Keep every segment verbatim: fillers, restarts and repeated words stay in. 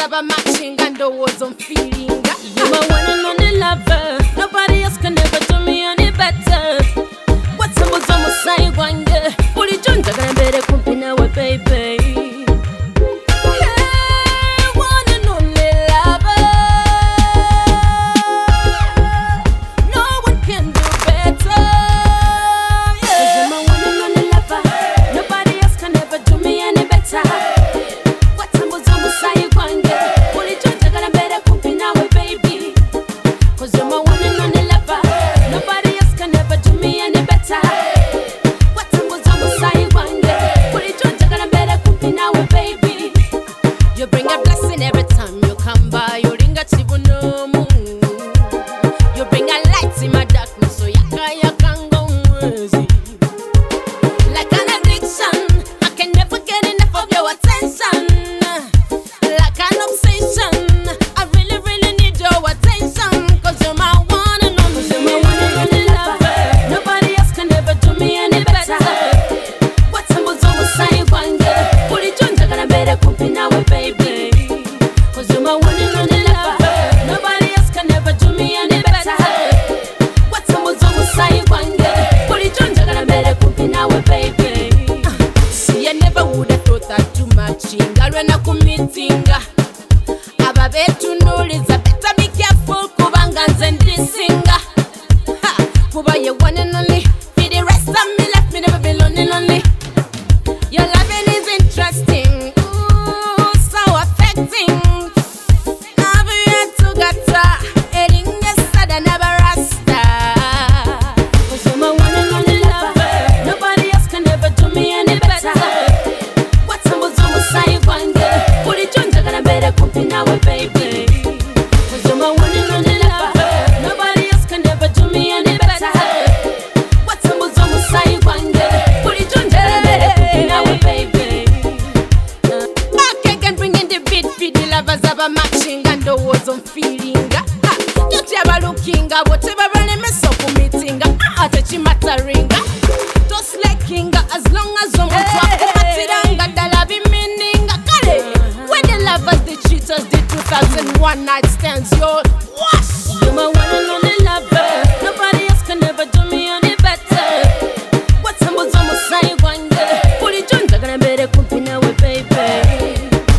zaba matching and the words I'm feeling. You're my one and only lover. Nobody else can ever do me any better. What's up with some side one day? Puli junta gonna be the company with baby. Hey, one and only lover. No one can do better. Yeah. You're my one and only lover. Nobody else can ever do me any better. What's up with some side one day? Puli junta gonna be the company with baby. Cause you're my one and only lover. Nobody else can ever do me any better. What time was on my side one day? Put it on, gonna better company now, baby. You bring a blessing every time you come by. You ring a chibuno moon. You bring a light in my darkness, so yaka yaka go crazy. Like an addiction, I can never get enough of your attention. Like an obsession, I really, really need your attention. Cause you're my one and only, you're my one and only lover. Nobody else can ever do me any better. What time was on my side one day? Put it on, gonna better company now, baby. Cause you're my one and only lover. Nobody else can ever do me any better. What time was on my side one day? Put it on, gonna better company now, baby. See, I never would have thought that too much. Ingalwena kumitinga ababetunuliza better be careful kubanga nze ndisinga. Ha, kuba you one and only. For the rest of me life, me never be lonely, lonely. Your loving is interesting, ooh, so affecting. I've yet to get her, heading yesterday, never rasta. Cause you're my one and only lover. Nobody else can ever do me any better. What time was on my side one day? Put it on, gonna better company now, baby. Cause you're my one and only lover. Nobody else can ever do me any better. What time was on my side one day? Put it on, gonna better company now, baby. Okay, can bring in the beat for the lovers of a matching and the words I'm feeling. You never looking at whatever running me so for meeting. Ah, touch him at a ring. Just like king, as long as I'm with you, that love be meaning. When the lovers, the cheaters, the two thousand one night stands, yo, wash. You're my one and only lover. Nobody else can ever do me any better. What time was on my side one day? Put it on, gonna better company now, baby.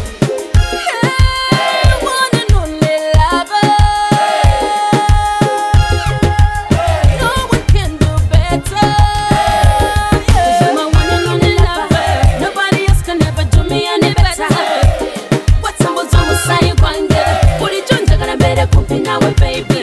Hey, one and only lover. No one can do better. Cause you're my one and only lover. Nobody else can ever do me any better. What time was on my side one day? Put it on, gonna better company now, baby.